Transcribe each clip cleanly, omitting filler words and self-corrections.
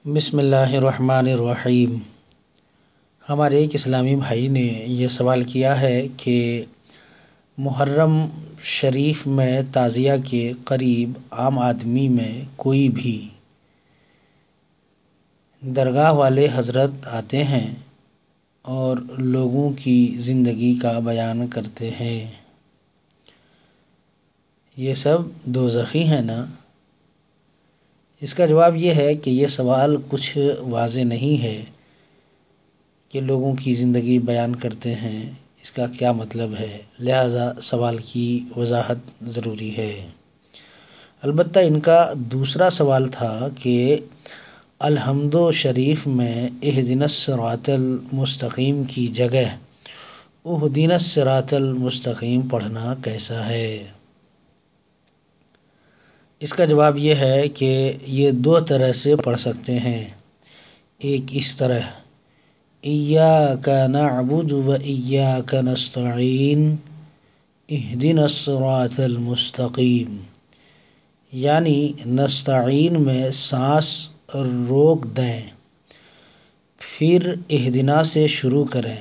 بسم اللہ الرحمن الرحیم۔ ہمارے ایک اسلامی بھائی نے یہ سوال کیا ہے کہ محرم شریف میں تعزیہ کے قریب عام آدمی میں کوئی بھی درگاہ والے حضرت آتے ہیں اور لوگوں کی زندگی کا بیان کرتے ہیں، یہ سب دوزخی ہیں نا؟ اس کا جواب یہ ہے کہ یہ سوال کچھ واضح نہیں ہے کہ لوگوں کی زندگی بیان کرتے ہیں، اس کا کیا مطلب ہے، لہٰذا سوال کی وضاحت ضروری ہے۔ البتہ ان کا دوسرا سوال تھا کہ الحمد شریف میں اہدنا الصراط المستقیم کی جگہ اہدنا الصراط المستقیم پڑھنا کیسا ہے؟ اس کا جواب یہ ہے کہ یہ دو طرح سے پڑھ سکتے ہیں۔ ایک اس طرح، ایاک نعبد و ایاک نستعین اہدنا الصراط المستقیم، یعنی نستعین میں سانس روک دیں، پھر اہدنا سے شروع کریں،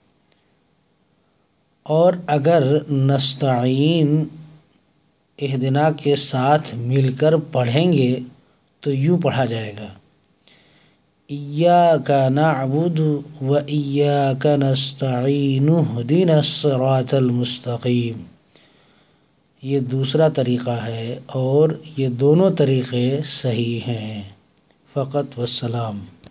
اور اگر نستعین اہدنا کے ساتھ مل کر پڑھیں گے تو یوں پڑھا جائے گا، ایاک نعبد و ایاک نستعین اہدنا الصراط المستقیم۔ یہ دوسرا طریقہ ہے اور یہ دونوں طریقے صحیح ہیں۔ فقط والسلام۔